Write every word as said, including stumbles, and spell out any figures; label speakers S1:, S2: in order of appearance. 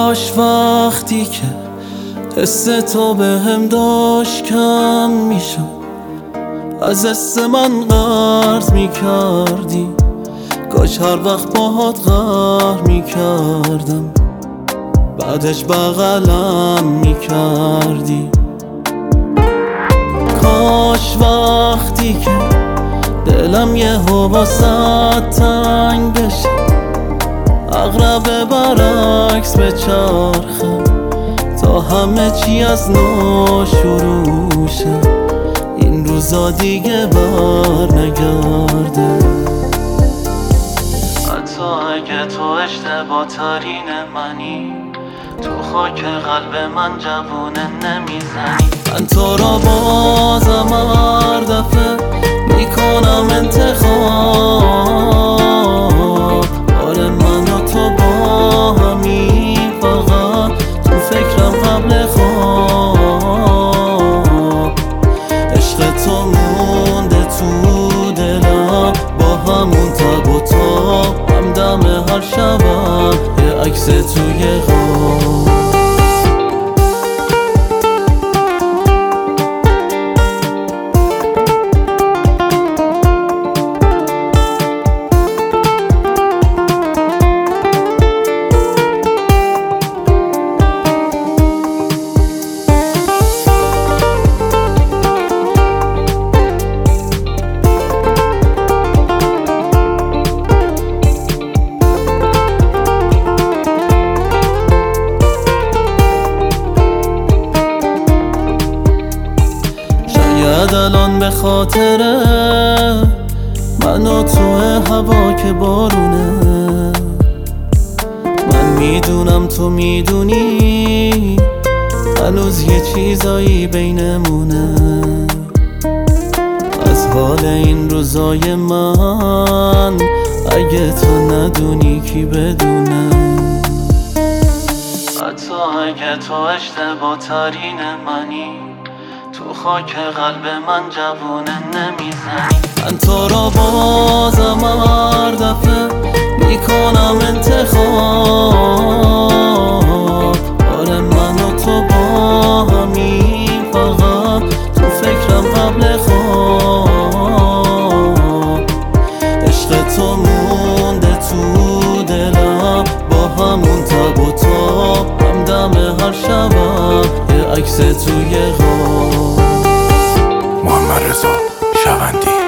S1: کاش وقتی که حس تو به هم داشت کم میشد از حس من قرض میکردی، کاش هر وقت باهات قهر میکردم بعدش بغلم میکردی. کاش وقتی که دلم یه واسط تنگ بشه عقرب برعکس به چرخه تا همه چی از نو شروع شه، این روزا دیگه بر نگرده. حتی اگه تو اشتباه ترین منی، تو خاک قلب من جوونه نمیزنی. من تو را بازم هر دفعه میکنم انتخاب، آره من و تو با همی فقط تو فکرم قبل خواب. عشق تو مونده تو دلم با همون تب و تاب، همدم هر شبم یه عکس توی خواب. شاید الان به خاطر من و تو هوا که بارونه، من میدونم تو میدونی هنوز یه چیزایی بینمونه. از حال این روزای من اگه تو ندونی کی بدونه. حتی اگه تو اشتباه ترین منی، تو خاک قلب من جوونه نمیزنی. من تو را بازم هر دفعه میکنم انتخاب، آره من و تو با همی فقط تو فکرم قبل خواب. عشق تو مونده تو دلم با همون تب و تاب، همدم هر شبم یه عکس توی خواب.
S2: محمد رضا شوندی.